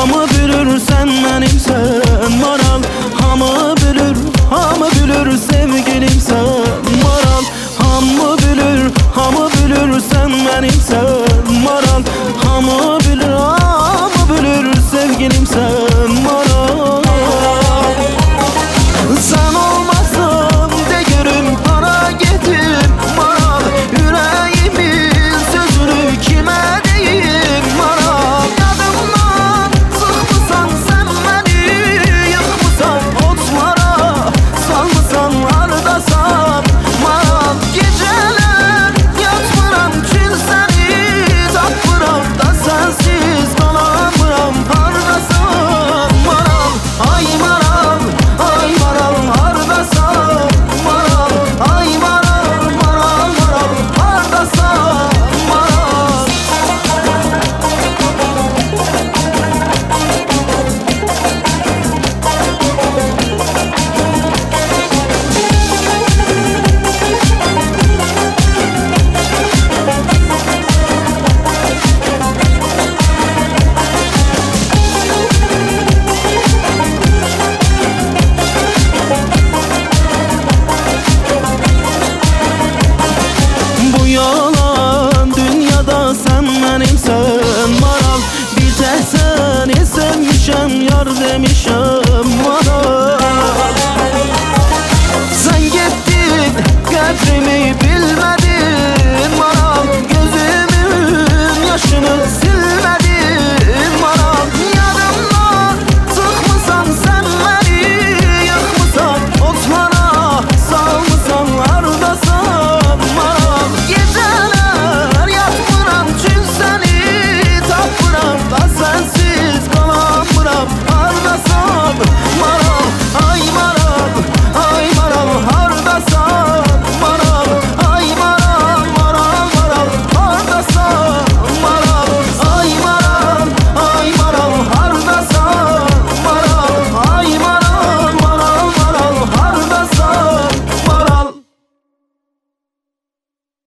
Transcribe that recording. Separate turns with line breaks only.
hamı bilir sen benimsen maral. Hamı bilir sevgilimsen maral. Hamı bilir sen benimsen maral. Hamı bilir sevgilimsen maral. Sen olmasın deyirim hara getir maral. Yüreğimin sözünü kime deyim maral. Yadımdan sıkmısan sen beni, yıkmısan otlara, salmısan hardasan maral. Geceler yatmıram çün seni tapmıram da sensiz kalamıram hardasan maral. Ay maral, ay maral hardasan maral. Ay maral, maral hardasan maral. Bu yalan dünyada sen benimsen maral. Bir tek seni sevmişem yar demişem